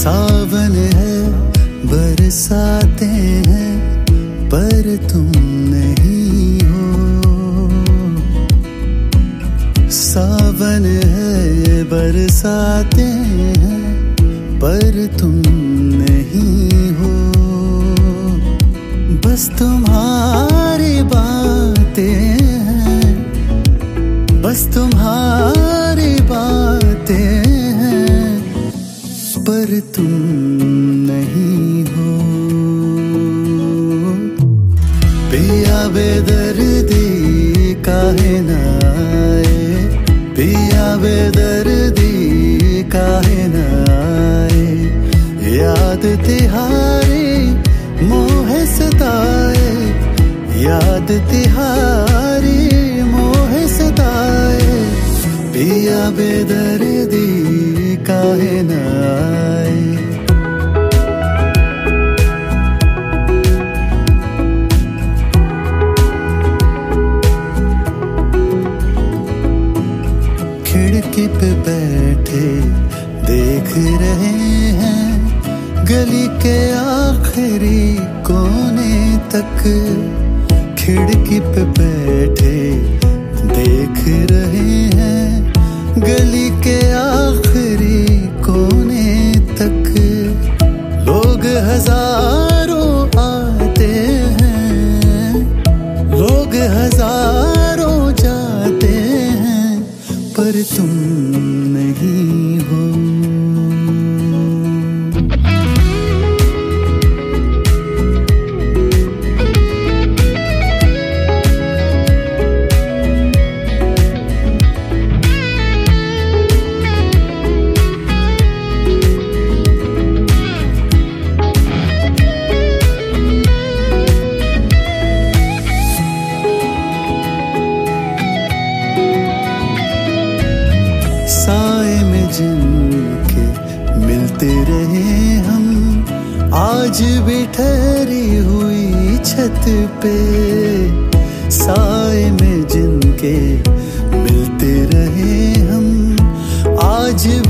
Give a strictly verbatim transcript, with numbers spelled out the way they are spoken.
सावन है बरसाते हैं पर तुम नहीं हो। सावन है बरसाते हैं पर तुम नहीं हो। बस तुम्हारी बातें हैं, बस तुम्हारी बातें हैं पर तुम नहीं हो। पिया बेदर्दी काहे ना आए, पिया बेदर्दी काहे ना आए। याद तिहारी मोहे सताए, याद तिहारी मोहे सताए। पिया बेदर्दी काहे ना आए। खिड़की पे बैठे देख रहे हैं गली के आखिरी कोने तक। खिड़की पे बैठे देख रहे हैं गली के आखिरी कोने तक। लोग हजारों आते हैं, लोग हजारों जाते हैं पर तुम नहीं हो। साए में जिनके मिलते रहे हम, आज भी ठहरी हुई छत पे। साए में जिनके मिलते रहे हम, आज